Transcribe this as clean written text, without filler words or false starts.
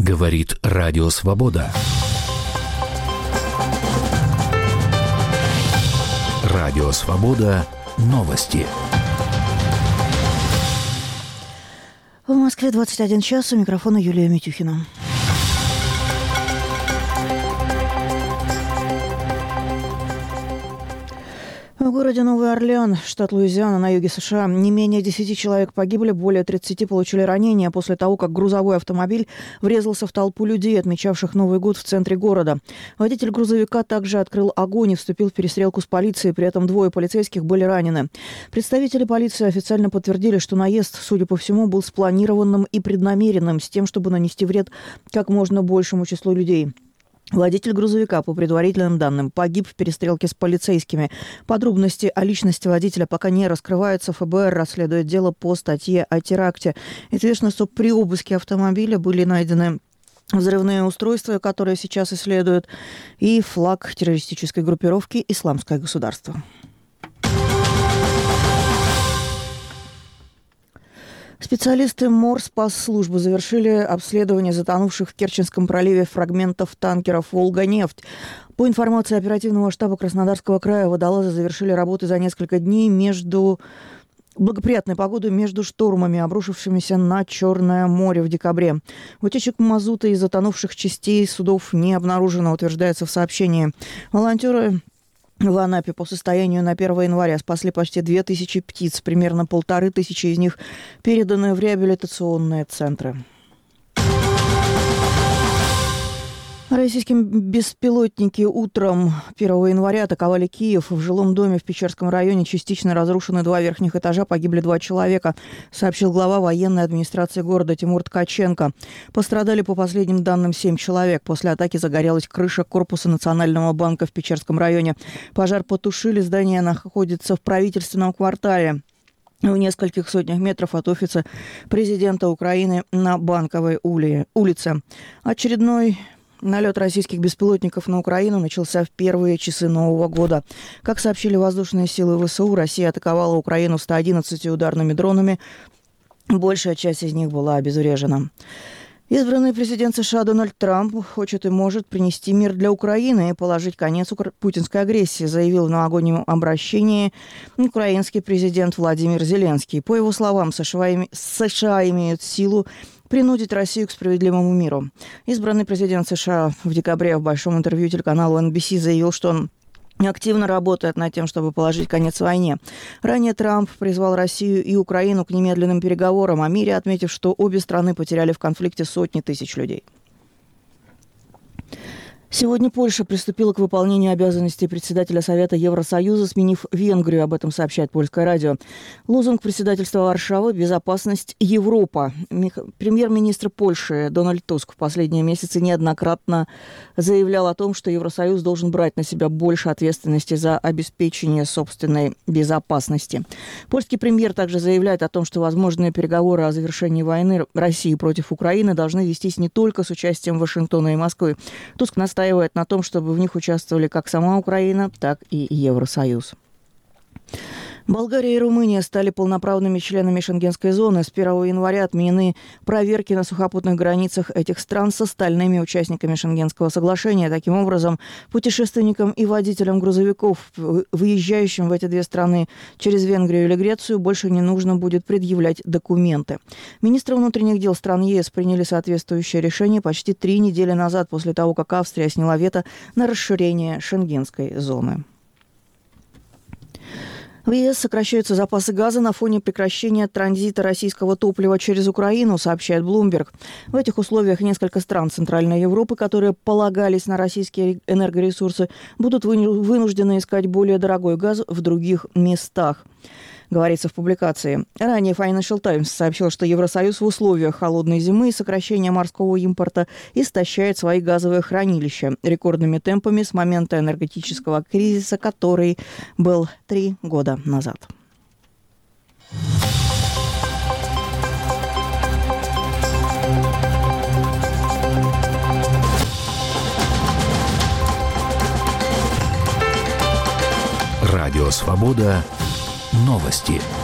Говорит Радио Свобода. Радио Свобода. Новости. В Москве 21 час. У микрофона Юлия Митюхина. В городе Новый Орлеан, штат Луизиана, на юге США, не менее 10 человек погибли, более 30 получили ранения после того, как грузовой автомобиль врезался в толпу людей, отмечавших Новый год в центре города. Водитель грузовика также открыл огонь и вступил в перестрелку с полицией, при этом двое полицейских были ранены. Представители полиции официально подтвердили, что наезд, судя по всему, был спланированным и преднамеренным, с тем, чтобы нанести вред как можно большему числу людей. Водитель грузовика, по предварительным данным, погиб в перестрелке с полицейскими. Подробности о личности водителя пока не раскрываются. ФБР расследует дело по статье о теракте. Известно, что при обыске автомобиля были найдены взрывные устройства, которые сейчас исследуют, и флаг террористической группировки «Исламское государство». Специалисты Морспасслужбы завершили обследование затонувших в Керченском проливе фрагментов танкеров «Волга-нефть». По информации оперативного штаба Краснодарского края, водолазы завершили работы за несколько дней между благоприятной погодой между штормами, обрушившимися на Черное море в декабре. Утечек мазута и затонувших частей судов не обнаружено, утверждается в сообщении. Волонтеры в Анапе по состоянию на 1 января спасли почти 2000 птиц. Примерно 1500 из них переданы в реабилитационные центры. Российские беспилотники утром 1 января атаковали Киев. В жилом доме в Печерском районе частично разрушены 2 верхних этажа, погибли 2 человека, сообщил глава военной администрации города Тимур Ткаченко. Пострадали, по последним данным, 7 человек. После атаки загорелась крыша корпуса Национального банка в Печерском районе. Пожар потушили, здание находится в правительственном квартале, в нескольких сотнях метров от офиса президента Украины на Банковой улице. Очередной налет российских беспилотников на Украину начался в первые часы Нового года. Как сообщили воздушные силы ВСУ, Россия атаковала Украину 111 ударными дронами. Большая часть из них была обезврежена. Избранный президент США Дональд Трамп хочет и может принести мир для Украины и положить конец путинской агрессии, заявил в новогоднем обращении украинский президент Владимир Зеленский. По его словам, США имеют силу принудить Россию к справедливому миру. Избранный президент США в декабре в большом интервью телеканалу NBC заявил, что он активно работает над тем, чтобы положить конец войне. Ранее Трамп призвал Россию и Украину к немедленным переговорам о мире, отметив, что обе страны потеряли в конфликте сотни тысяч людей. Сегодня Польша приступила к выполнению обязанностей председателя Совета Евросоюза, сменив Венгрию. Об этом сообщает Польское радио. Лозунг председательства Варшавы – «Безопасность Европа». Премьер-министр Польши Дональд Туск в последние месяцы неоднократно заявлял о том, что Евросоюз должен брать на себя больше ответственности за обеспечение собственной безопасности. Польский премьер также заявляет о том, что возможные переговоры о завершении войны России против Украины должны вестись не только с участием Вашингтона и Москвы. Туск настаивает на том, чтобы в них участвовали как сама Украина, так и Евросоюз. Болгария и Румыния стали полноправными членами Шенгенской зоны. С 1 января отменены проверки на сухопутных границах этих стран с остальными участниками Шенгенского соглашения. Таким образом, путешественникам и водителям грузовиков, выезжающим в эти две страны через Венгрию или Грецию, больше не нужно будет предъявлять документы. Министры внутренних дел стран ЕС приняли соответствующее решение почти 3 недели назад, после того, как Австрия сняла вето на расширение Шенгенской зоны. В ЕС сокращаются запасы газа на фоне прекращения транзита российского топлива через Украину, сообщает Bloomberg. В этих условиях несколько стран Центральной Европы, которые полагались на российские энергоресурсы, будут вынуждены искать более дорогой газ в других местах, говорится в публикации. Ранее Financial Times сообщил, что Евросоюз в условиях холодной зимы и сокращения морского импорта истощает свои газовые хранилища рекордными темпами с момента энергетического кризиса, который был 3 года назад. Радио Свобода. Новости.